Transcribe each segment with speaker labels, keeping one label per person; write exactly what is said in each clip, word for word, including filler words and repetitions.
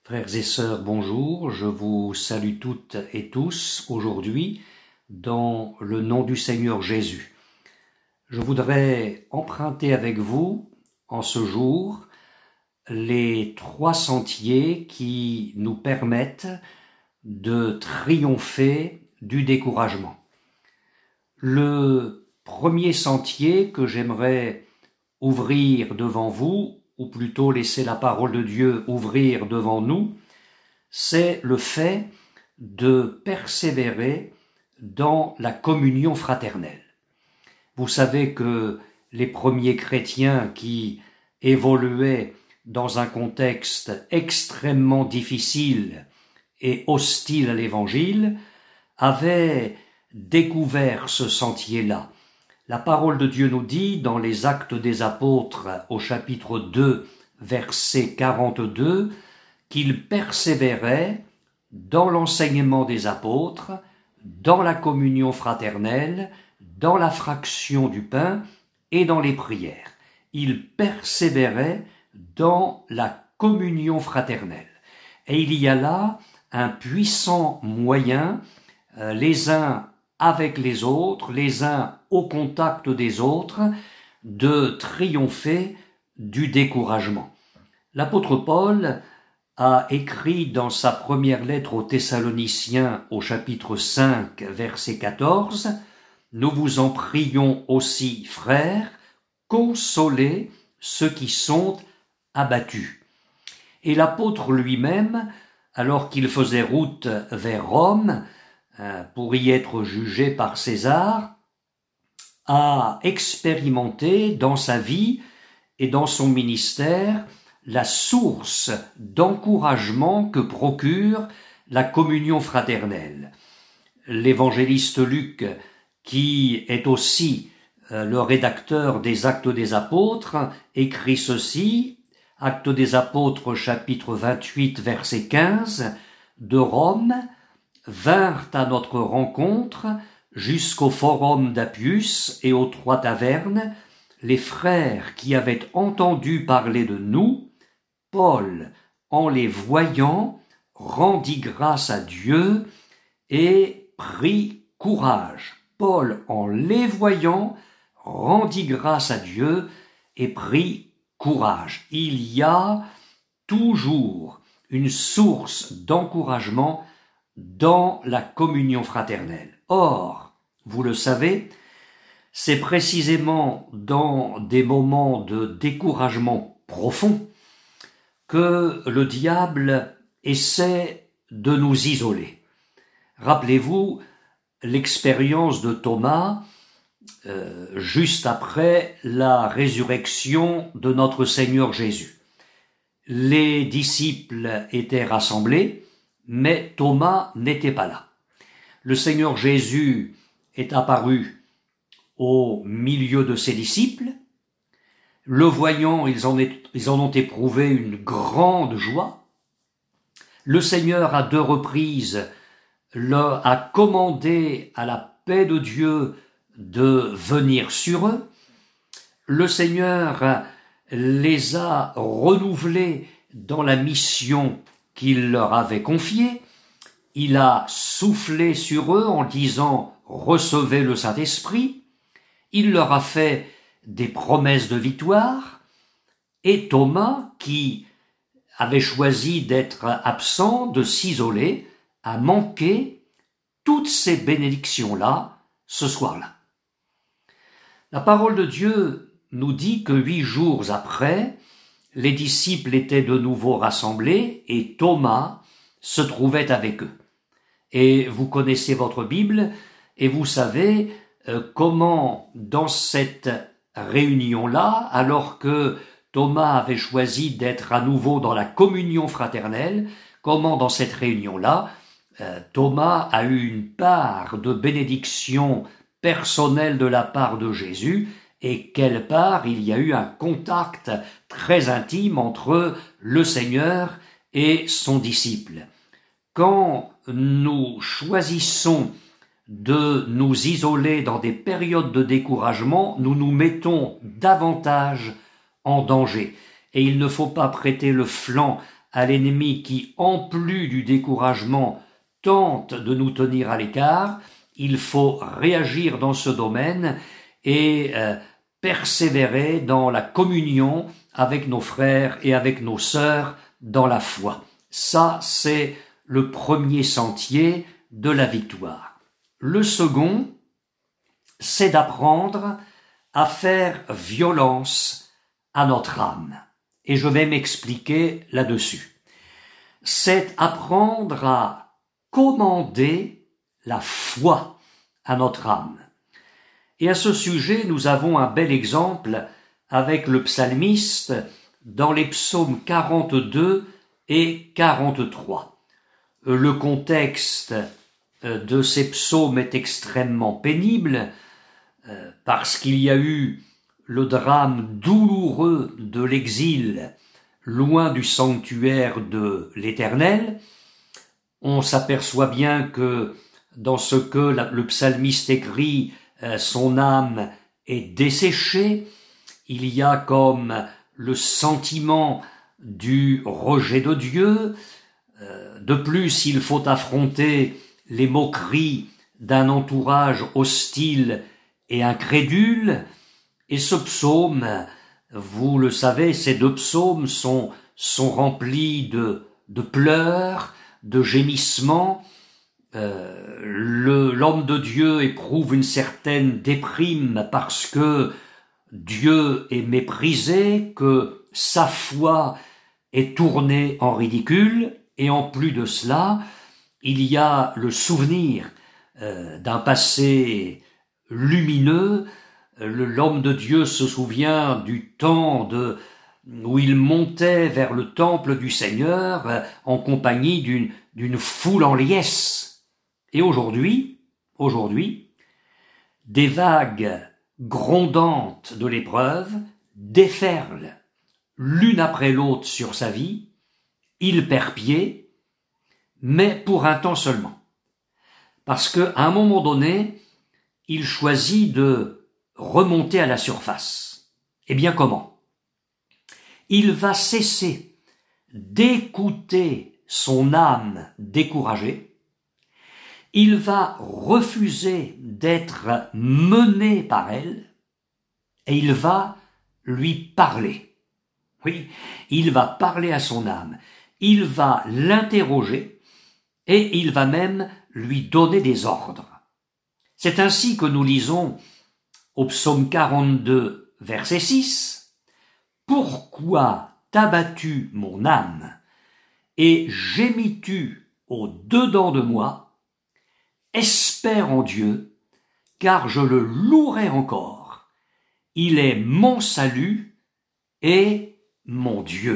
Speaker 1: Frères et sœurs, bonjour, je vous salue toutes et tous aujourd'hui dans le nom du Seigneur Jésus. Je voudrais emprunter avec vous en ce jour les trois sentiers qui nous permettent de triompher du découragement. Le premier sentier que j'aimerais ouvrir devant vous, ou plutôt laisser la parole de Dieu ouvrir devant nous, c'est le fait de persévérer dans la communion fraternelle. Vous savez que les premiers chrétiens qui évoluaient dans un contexte extrêmement difficile et hostile à l'Évangile avaient découvert ce sentier-là. La parole de Dieu nous dit dans les Actes des Apôtres au chapitre deux, verset quarante-deux, qu'ils persévéraient dans l'enseignement des apôtres, dans la communion fraternelle, dans la fraction du pain et dans les prières. Ils persévéraient dans la communion fraternelle. Et il y a là un puissant moyen, euh, les uns avec les autres, les uns au contact des autres, de triompher du découragement. L'apôtre Paul a écrit dans sa première lettre aux Thessaloniciens au chapitre cinq, verset quatorze, « Nous vous en prions aussi, frères, consolez ceux qui sont abattus. » Et l'apôtre lui-même, alors qu'il faisait route vers Rome, pour y être jugé par César, a expérimenté dans sa vie et dans son ministère la source d'encouragement que procure la communion fraternelle. L'évangéliste Luc, qui est aussi le rédacteur des Actes des Apôtres, écrit ceci, Actes des Apôtres chapitre vingt-huit verset quinze, « De Rome vinrent à notre rencontre jusqu'au forum d'Appius et aux trois tavernes les frères qui avaient entendu parler de nous. Paul, en les voyant, rendit grâce à Dieu et prit courage. » Paul, en les voyant, rendit grâce à Dieu et prit courage. Il y a toujours une source d'encouragement dans la communion fraternelle. Or, vous le savez, c'est précisément dans des moments de découragement profond que le diable essaie de nous isoler. Rappelez-vous l'expérience de Thomas euh, juste après la résurrection de notre Seigneur Jésus. Les disciples étaient rassemblés, mais Thomas n'était pas là. Le Seigneur Jésus est apparu au milieu de ses disciples. Le voyant, ils en, est, ils en ont éprouvé une grande joie. Le Seigneur, à deux reprises, leur a commandé à la paix de Dieu de venir sur eux. Le Seigneur les a renouvelés dans la mission qu'il leur avait confiée. Il a soufflé sur eux en disant « Recevez le Saint-Esprit ». Il leur a fait des promesses de victoire. Et Thomas, qui avait choisi d'être absent, de s'isoler, a manqué toutes ces bénédictions-là ce soir-là. La parole de Dieu nous dit que huit jours après, les disciples étaient de nouveau rassemblés et Thomas se trouvait avec eux. Et vous connaissez votre Bible et vous savez euh, comment dans cette réunion-là, alors que Thomas avait choisi d'être à nouveau dans la communion fraternelle, comment dans cette réunion-là, euh, Thomas a eu une part de bénédiction personnelle de la part de Jésus. Et quelle part il y a eu un contact très intime entre le Seigneur et son disciple. Quand nous choisissons de nous isoler dans des périodes de découragement, nous nous mettons davantage en danger. Et il ne faut pas prêter le flanc à l'ennemi qui, en plus du découragement, tente de nous tenir à l'écart. Il faut réagir dans ce domaine et euh, persévérer dans la communion avec nos frères et avec nos sœurs dans la foi. Ça, c'est le premier sentier de la victoire. Le second, c'est d'apprendre à faire violence à notre âme. Et je vais m'expliquer là-dessus. C'est apprendre à commander la foi à notre âme. Et à ce sujet, nous avons un bel exemple avec le psalmiste dans les psaumes quarante-deux et quarante-trois. Le contexte de ces psaumes est extrêmement pénible parce qu'il y a eu le drame douloureux de l'exil loin du sanctuaire de l'Éternel. On s'aperçoit bien que dans ce que le psalmiste écrit, son âme est desséchée. Il y a comme le sentiment du rejet de Dieu. De plus, il faut affronter les moqueries d'un entourage hostile et incrédule. Et ce psaume, vous le savez, ces deux psaumes sont, sont remplis de, de pleurs, de gémissements. Euh, le, l'homme de Dieu éprouve une certaine déprime parce que Dieu est méprisé, que sa foi est tournée en ridicule, et en plus de cela, il y a le souvenir euh, d'un passé lumineux. Le, l'homme de Dieu se souvient du temps de, où il montait vers le temple du Seigneur euh, en compagnie d'une, d'une foule en liesse. Et aujourd'hui, aujourd'hui, des vagues grondantes de l'épreuve déferlent l'une après l'autre sur sa vie. Il perd pied, mais pour un temps seulement. Parce qu'à un moment donné, il choisit de remonter à la surface. Eh bien comment? Il va cesser d'écouter son âme découragée. Il va refuser d'être mené par elle et il va lui parler. Oui, il va parler à son âme, il va l'interroger et il va même lui donner des ordres. C'est ainsi que nous lisons au psaume quarante-deux, verset six, « Pourquoi t'as battu mon âme et gémis-tu au dedans de moi ? Espère en Dieu, car je le louerai encore. Il est mon salut et mon Dieu. »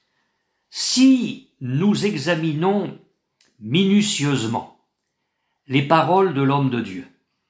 Speaker 1: Si nous examinons minutieusement les paroles de l'homme de Dieu,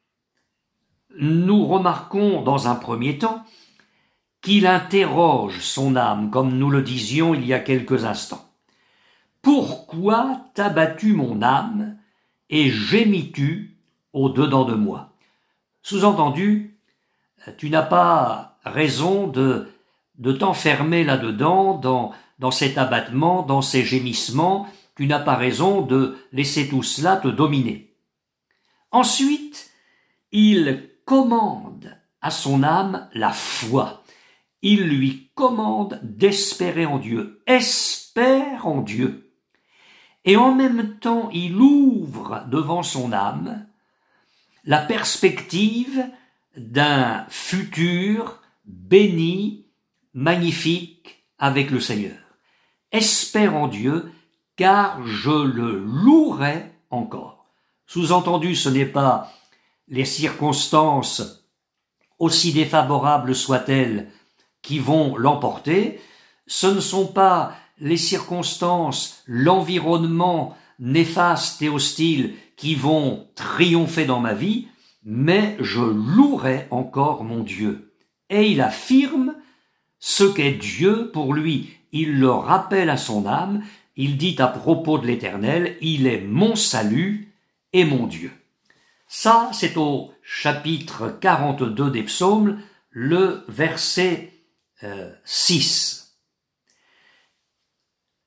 Speaker 1: nous remarquons dans un premier temps qu'il interroge son âme, comme nous le disions il y a quelques instants. « Pourquoi t'as battu mon âme et gémis-tu au-dedans de moi ?» Sous-entendu, tu n'as pas raison de, de t'enfermer là-dedans, dans, dans cet abattement, dans ces gémissements, tu n'as pas raison de laisser tout cela te dominer. Ensuite, il commande à son âme la foi. Il lui commande d'espérer en Dieu. Espère en Dieu. Et en même temps, il ouvre devant son âme la perspective d'un futur béni, magnifique avec le Seigneur. Espère en Dieu, car je le louerai encore. Sous-entendu, ce n'est pas les circonstances, aussi défavorables soient-elles, qui vont l'emporter, ce ne sont pas les circonstances, l'environnement néfaste et hostile qui vont triompher dans ma vie, mais je louerai encore mon Dieu. Et il affirme ce qu'est Dieu pour lui. Il le rappelle à son âme, il dit à propos de l'Éternel, il est mon salut et mon Dieu. Ça, c'est au chapitre quarante-deux des psaumes, le verset euh, six.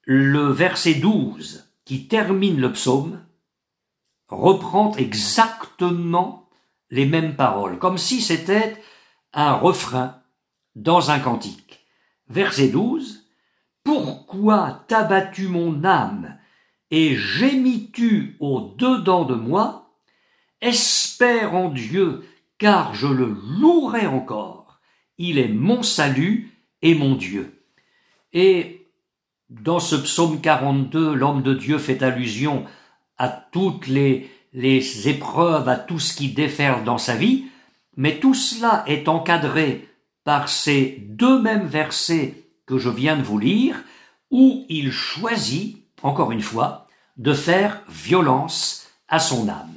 Speaker 1: le verset douze, qui termine le psaume, reprend exactement les mêmes paroles, comme si c'était un refrain dans un cantique. Verset douze, « Pourquoi t'as battu mon âme et gémis-tu au-dedans de moi? Espère en Dieu, car je le louerai encore. Il est mon salut et mon Dieu. » Et dans ce psaume quarante-deux, l'homme de Dieu fait allusion à toutes les, les épreuves, à tout ce qui déferle dans sa vie, mais tout cela est encadré par ces deux mêmes versets que je viens de vous lire, où il choisit, encore une fois, de faire violence à son âme.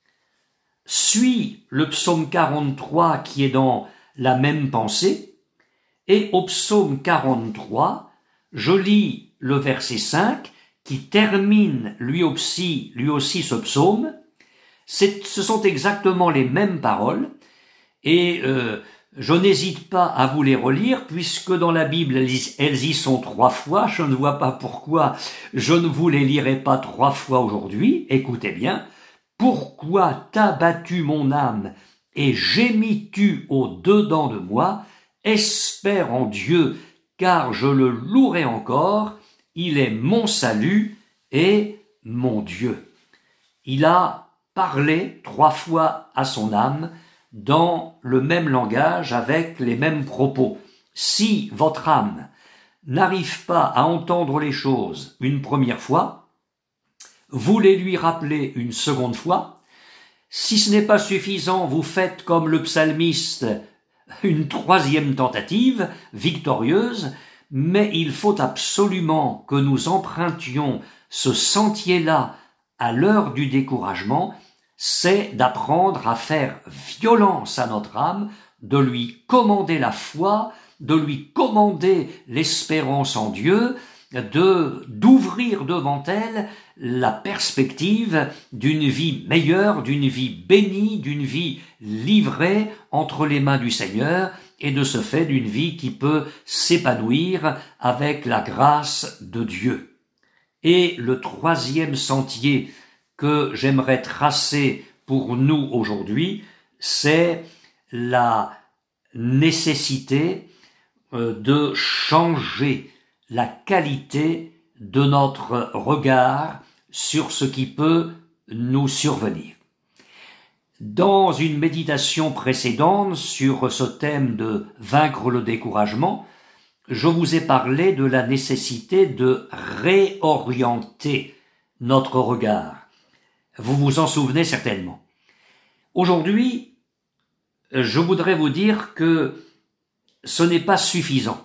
Speaker 1: Suit le psaume quarante-trois qui est dans la même pensée, et au psaume quarante-trois, je lis le verset cinq qui termine lui aussi, lui aussi ce psaume. C'est, ce sont exactement les mêmes paroles, et euh, je n'hésite pas à vous les relire, puisque dans la Bible, elles y, elles y sont trois fois. Je ne vois pas pourquoi je ne vous les lirai pas trois fois aujourd'hui. Écoutez bien. « Pourquoi t'as battu mon âme et gémis-tu au-dedans de moi? Espère en Dieu, car je le louerai encore. Il est mon salut et mon Dieu. » Il a parlé trois fois à son âme dans le même langage avec les mêmes propos. Si votre âme n'arrive pas à entendre les choses une première fois, vous les lui rappelez une seconde fois. Si ce n'est pas suffisant, vous faites comme le psalmiste une troisième tentative victorieuse, mais il faut absolument que nous empruntions ce sentier-là à l'heure du découragement, c'est d'apprendre à faire violence à notre âme, de lui commander la foi, de lui commander l'espérance en Dieu, de d'ouvrir devant elle la perspective d'une vie meilleure, d'une vie bénie, d'une vie livrée entre les mains du Seigneur, et de ce fait d'une vie qui peut s'épanouir avec la grâce de Dieu. Et le troisième sentier que j'aimerais tracer pour nous aujourd'hui, c'est la nécessité de changer la qualité de notre regard sur ce qui peut nous survenir. Dans une méditation précédente sur ce thème de vaincre le découragement, je vous ai parlé de la nécessité de réorienter notre regard. Vous vous en souvenez certainement. Aujourd'hui, je voudrais vous dire que ce n'est pas suffisant.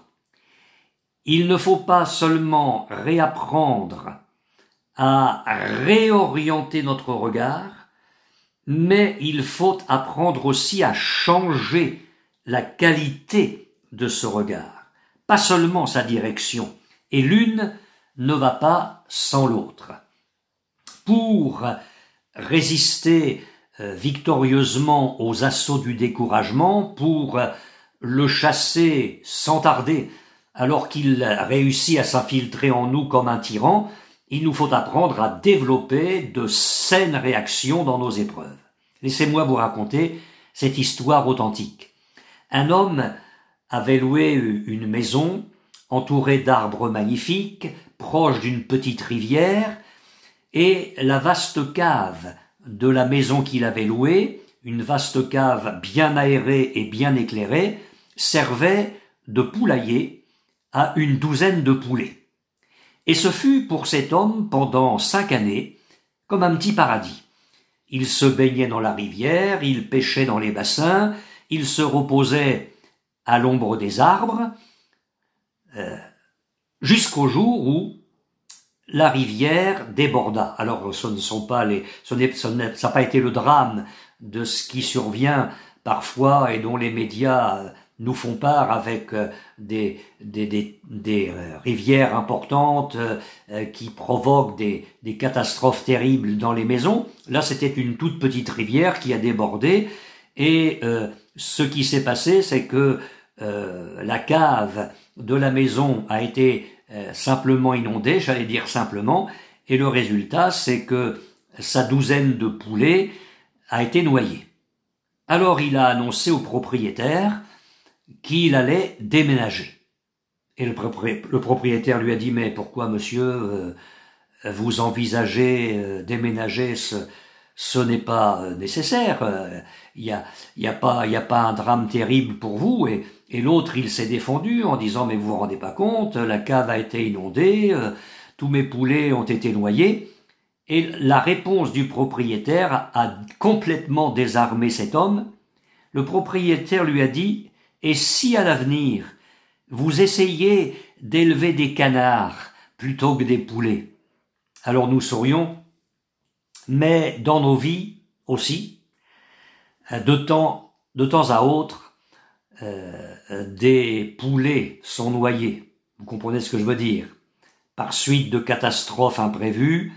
Speaker 1: Il ne faut pas seulement réapprendre à réorienter notre regard, mais il faut apprendre aussi à changer la qualité de ce regard, pas seulement sa direction, et l'une ne va pas sans l'autre. Pour résister victorieusement aux assauts du découragement, pour le chasser sans tarder, alors qu'il réussit à s'infiltrer en nous comme un tyran, il nous faut apprendre à développer de saines réactions dans nos épreuves. Laissez-moi vous raconter cette histoire authentique. Un homme avait loué une maison entourée d'arbres magnifiques, proche d'une petite rivière, et la vaste cave de la maison qu'il avait louée, une vaste cave bien aérée et bien éclairée, servait de poulailler à une douzaine de poulets. Et ce fut pour cet homme pendant cinq années comme un petit paradis. Il se baignait dans la rivière, il pêchait dans les bassins, il se reposait à l'ombre des arbres, euh, jusqu'au jour où la rivière déborda. Alors ce ne sont pas les, ce n'est, ce n'est, ça n'a pas été le drame de ce qui survient parfois et dont les médias nous font part avec des, des, des, des rivières importantes euh, qui provoquent des, des catastrophes terribles dans les maisons. Là, c'était une toute petite rivière qui a débordé et euh, ce qui s'est passé, c'est que euh, la cave de la maison a été euh, simplement inondé, j'allais dire simplement, et le résultat, c'est que sa douzaine de poulets a été noyée. Alors il a annoncé au propriétaire qu'il allait déménager. Et le, propri- le propriétaire lui a dit « Mais pourquoi, monsieur, euh, vous envisagez euh, déménager, ce, ce n'est pas euh, nécessaire. Il n'y a, y a, pas, y a pas un drame terrible pour vous. » Et, et l'autre, il s'est défendu en disant « Mais vous vous rendez pas compte, la cave a été inondée, euh, tous mes poulets ont été noyés. » Et la réponse du propriétaire a complètement désarmé cet homme. Le propriétaire lui a dit « Et si à l'avenir, vous essayez d'élever des canards plutôt que des poulets ?» Alors nous saurions, mais dans nos vies aussi, de temps, de temps à autre, euh, des poulets sont noyés. Vous comprenez ce que je veux dire? Par suite de catastrophes imprévues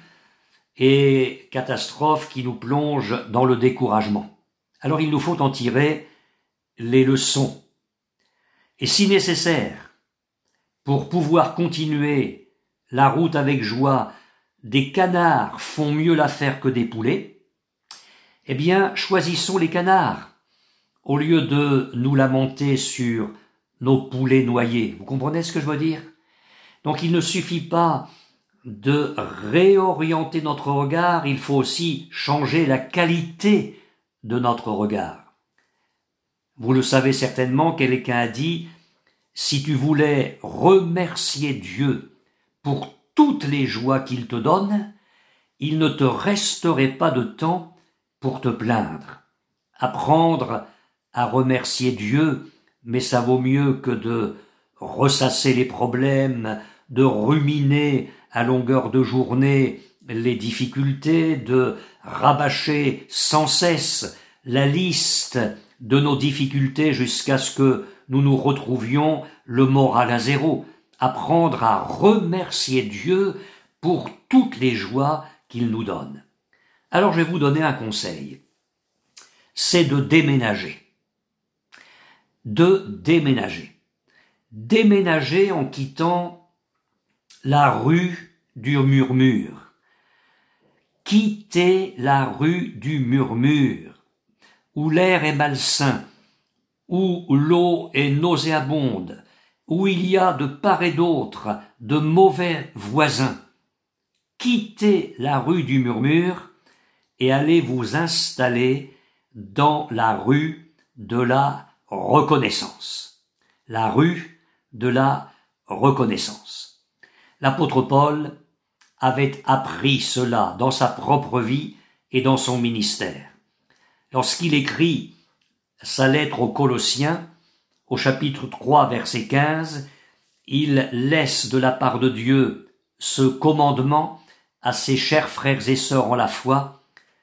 Speaker 1: et catastrophes qui nous plongent dans le découragement. Alors il nous faut en tirer les leçons. Et si nécessaire, pour pouvoir continuer la route avec joie, des canards font mieux l'affaire que des poulets, eh bien, choisissons les canards, au lieu de nous lamenter sur nos poulets noyés. Vous comprenez ce que je veux dire? Donc il ne suffit pas de réorienter notre regard, il faut aussi changer la qualité de notre regard. Vous le savez certainement, quelqu'un a dit « Si tu voulais remercier Dieu pour toutes les joies qu'il te donne, il ne te resterait pas de temps pour te plaindre. » Apprendre à remercier Dieu, mais ça vaut mieux que de ressasser les problèmes, de ruminer à longueur de journée les difficultés, de rabâcher sans cesse la liste de nos difficultés jusqu'à ce que nous nous retrouvions le moral à zéro. Apprendre à remercier Dieu pour toutes les joies qu'il nous donne. Alors je vais vous donner un conseil. C'est de déménager. De déménager. Déménager en quittant la rue du murmure. Quitter la rue du murmure, où l'air est malsain, où l'eau est nauséabonde, où il y a de part et d'autre de mauvais voisins. Quittez la rue du murmure et allez vous installer dans la rue de la reconnaissance. La rue de la reconnaissance. L'apôtre Paul avait appris cela dans sa propre vie et dans son ministère. Lorsqu'il écrit sa lettre aux Colossiens, au chapitre trois, verset quinze, il laisse de la part de Dieu ce commandement à ses chers frères et sœurs en la foi: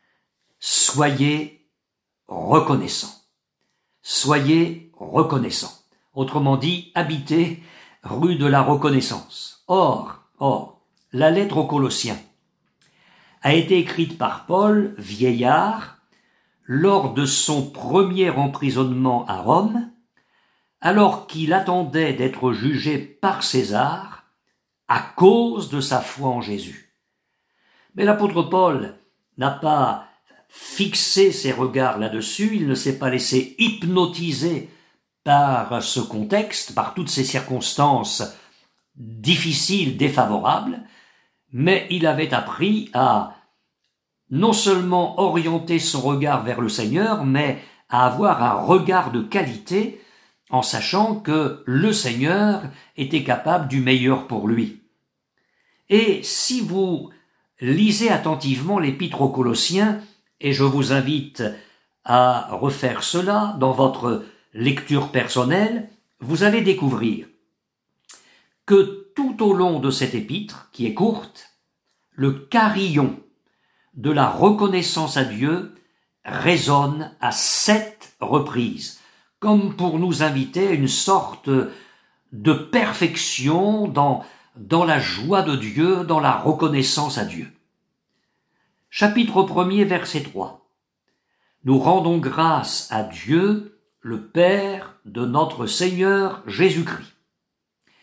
Speaker 1: soyez reconnaissants. Soyez reconnaissants. Autrement dit, habitez rue de la reconnaissance. Or, or, la lettre aux Colossiens a été écrite par Paul, vieillard, lors de son premier emprisonnement à Rome, alors qu'il attendait d'être jugé par César à cause de sa foi en Jésus. Mais l'apôtre Paul n'a pas fixé ses regards là-dessus, il ne s'est pas laissé hypnotiser par ce contexte, par toutes ces circonstances difficiles, défavorables, mais il avait appris à non seulement orienter son regard vers le Seigneur, mais à avoir un regard de qualité en sachant que le Seigneur était capable du meilleur pour lui. Et si vous lisez attentivement l'épître aux Colossiens, et je vous invite à refaire cela dans votre lecture personnelle, vous allez découvrir que tout au long de cette épître, qui est courte, le carillon de la reconnaissance à Dieu résonne à sept reprises, comme pour nous inviter à une sorte de perfection dans, dans la joie de Dieu, dans la reconnaissance à Dieu. Chapitre premier, verset trois. Nous rendons grâce à Dieu, le Père de notre Seigneur Jésus-Christ.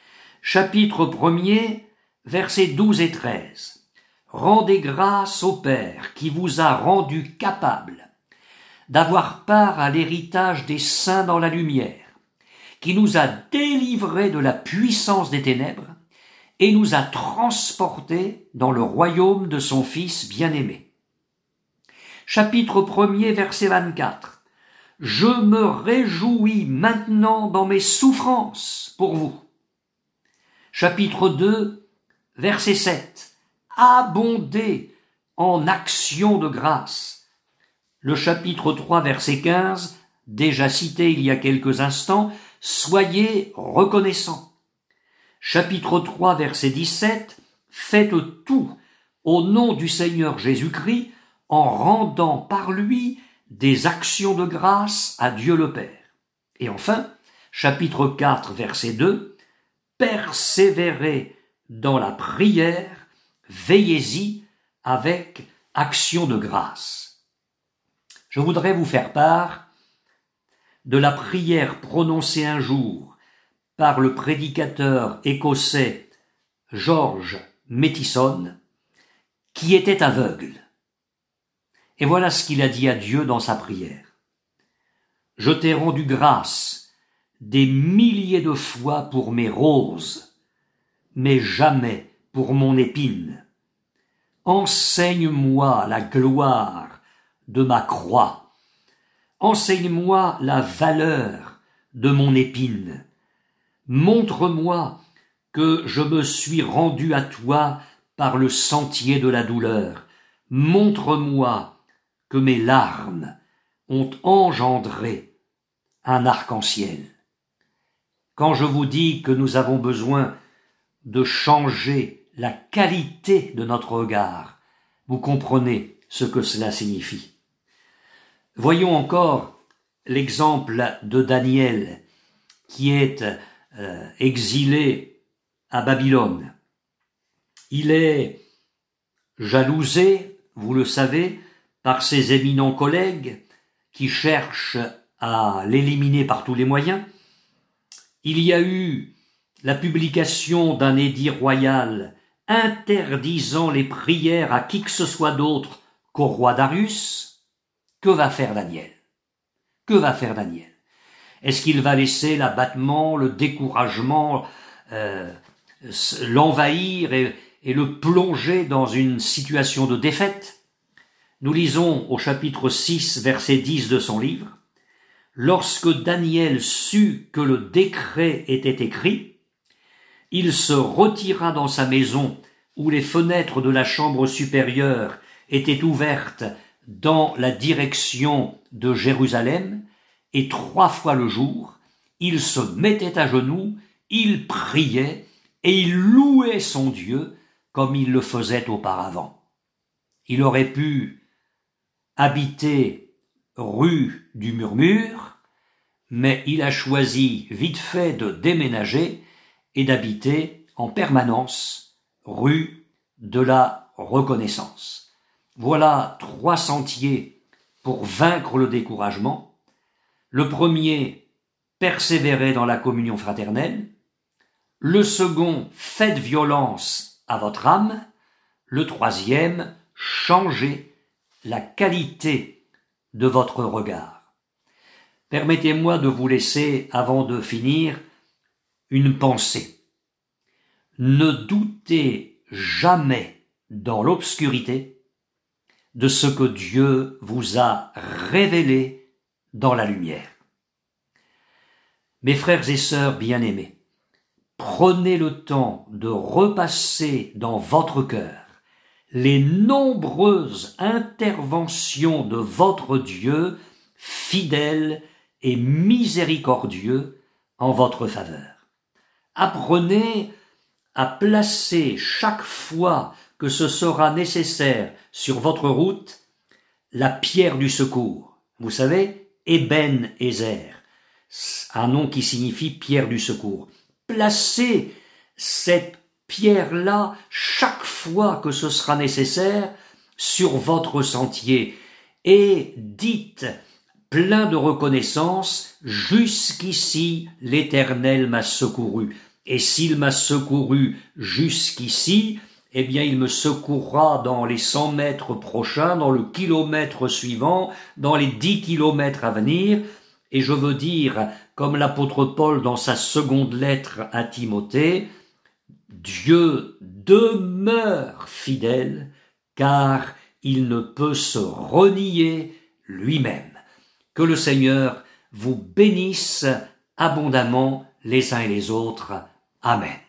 Speaker 1: chapitre premier, versets douze et treize. Rendez grâce au Père qui vous a rendu capable d'avoir part à l'héritage des saints dans la lumière, qui nous a délivrés de la puissance des ténèbres et nous a transportés dans le royaume de son Fils bien-aimé. Chapitre premier, verset vingt-quatre. Je me réjouis maintenant dans mes souffrances pour vous. Chapitre deux, verset sept. Abondez en actions de grâce. Le chapitre trois, verset quinze, déjà cité il y a quelques instants, soyez reconnaissants. Chapitre trois, verset dix-sept, faites tout au nom du Seigneur Jésus-Christ en rendant par lui des actions de grâce à Dieu le Père. Et enfin, chapitre quatre, verset deux, persévérez dans la prière, veillez-y avec action de grâce. Je voudrais vous faire part de la prière prononcée un jour par le prédicateur écossais George Mathison, qui était aveugle. Et voilà ce qu'il a dit à Dieu dans sa prière. Je t'ai rendu grâce des milliers de fois pour mes roses, mais jamais pour mon épine. Enseigne-moi la gloire de ma croix. Enseigne-moi la valeur de mon épine. Montre-moi que je me suis rendu à toi par le sentier de la douleur. Montre-moi que mes larmes ont engendré un arc-en-ciel. Quand je vous dis que nous avons besoin de changer la qualité de notre regard, vous comprenez ce que cela signifie. Voyons encore l'exemple de Daniel qui est euh, exilé à Babylone. Il est jalousé, vous le savez, par ses éminents collègues qui cherchent à l'éliminer par tous les moyens. Il y a eu la publication d'un édit royal interdisant les prières à qui que ce soit d'autre qu'au roi Darius. Que va faire Daniel? Que va faire Daniel? Est-ce qu'il va laisser l'abattement, le découragement, euh, l'envahir et, et le plonger dans une situation de défaite? Nous lisons au chapitre six, verset dix de son livre. Lorsque Daniel sut que le décret était écrit, il se retira dans sa maison où les fenêtres de la chambre supérieure étaient ouvertes dans la direction de Jérusalem, et trois fois le jour, il se mettait à genoux, il priait et il louait son Dieu comme il le faisait auparavant. Il aurait pu habiter rue du Murmure, mais il a choisi vite fait de déménager et d'habiter en permanence rue de la Reconnaissance. Voilà trois sentiers pour vaincre le découragement. Le premier, persévérer dans la communion fraternelle. Le second, faites violence à votre âme. Le troisième, changez la qualité de votre regard. Permettez-moi de vous laisser, avant de finir, une pensée. Ne doutez jamais dans l'obscurité de ce que Dieu vous a révélé dans la lumière. Mes frères et sœurs bien-aimés, prenez le temps de repasser dans votre cœur les nombreuses interventions de votre Dieu fidèle et miséricordieux en votre faveur. Apprenez à placer chaque fois que ce sera nécessaire sur votre route la pierre du secours. Vous savez, Eben Ezer, un nom qui signifie pierre du secours. Placez cette pierre-là chaque fois que ce sera nécessaire sur votre sentier et dites, plein de reconnaissance, jusqu'ici l'Éternel m'a secouru. Et s'il m'a secouru jusqu'ici, eh bien il me secourra dans les cent mètres prochains, dans le kilomètre suivant, dans les dix kilomètres à venir. Et je veux dire, comme l'apôtre Paul dans sa seconde lettre à Timothée, Dieu demeure fidèle, car il ne peut se renier lui-même. Que le Seigneur vous bénisse abondamment les uns et les autres. Amen.